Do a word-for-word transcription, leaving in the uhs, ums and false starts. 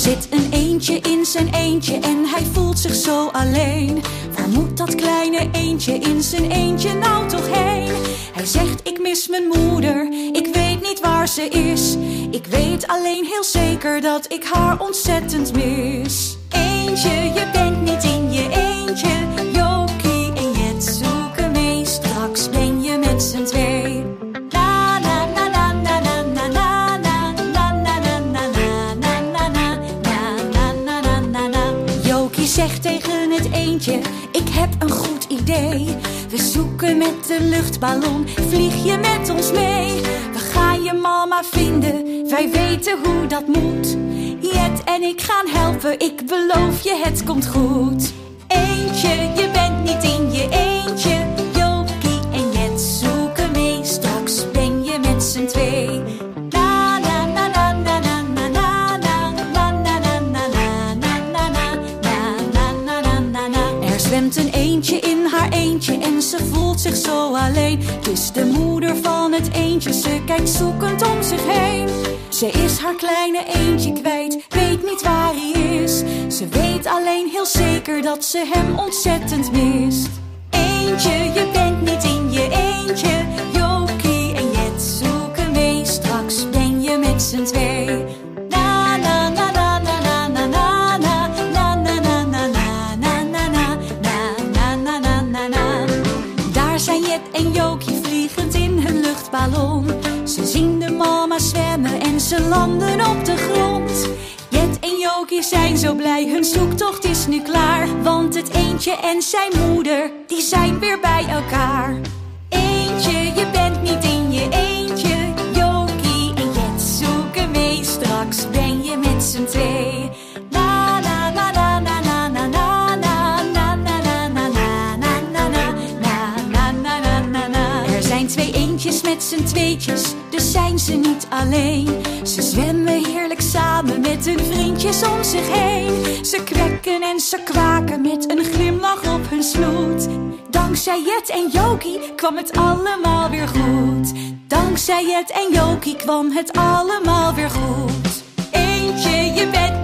zit een eendje in zijn eentje en hij voelt zich zo alleen. Waar moet dat kleine eendje in zijn eentje nou toch heen? Hij zegt, ik mis mijn moeder, ik weet niet waar ze is. Ik weet alleen heel zeker dat ik haar ontzettend mis. Eendje, je bent niet in je eentje. Jokie en Jet zoeken mee, straks ben je met z'n twee. Na na na na na na na na na na na na na na na na na na na. Jokie zegt tegen het eendje, ik heb een goed idee. We zoeken met de luchtballon, vlieg je met ons mee. We gaan je mama vinden, wij weten hoe dat moet. Jet en ik gaan helpen, ik beloof je het komt goed. Eendje, je bent niet in je eentje. Jokie en Jet zoeken mee, straks ben je met z'n twee. Na na na na na na na na na na na na na na na na na na. Er zwemt een eendje in haar eentje en ze voelt zich zo alleen. Het is de moeder van het eendje, ze kijkt zoekend om zich heen. Ze is haar kleine eendje kwijt, weet niet waar hij is. Ze weet alleen heel zeker dat ze hem ontzettend mist. Eendje, je bent niet in je eentje. Jokie en Jet zoeken mee, straks ben je met z'n twee. Na na na na na na na na na na na na na na na na na na na na. Daar zijn Jet en Jokie vliegend in hun luchtballon. Ze zien de mama zwemmen en ze landen op de grond. Jet en Jokie zijn zo blij, hun zoektocht is nu klaar. Want het eendje en zijn moeder, die zijn weer bij elkaar. Eendje, je bent niet in je eentje. Jokie en Jet zoeken mee, straks ben je met z'n twee. Na na na na na na na na na na na na na na na na na na. Er zijn twee eendjes met z'n tweetjes, dus zijn ze niet alleen. Ze zwemmen heerlijk samen met hun vriendjes om zich heen. Ze kwekken en ze kwaken met een glimlach op hun snoet. Dankzij Jet en Jokie kwam het allemaal weer goed. Dankzij Jet en Jokie kwam het allemaal weer goed. Eendje, je bent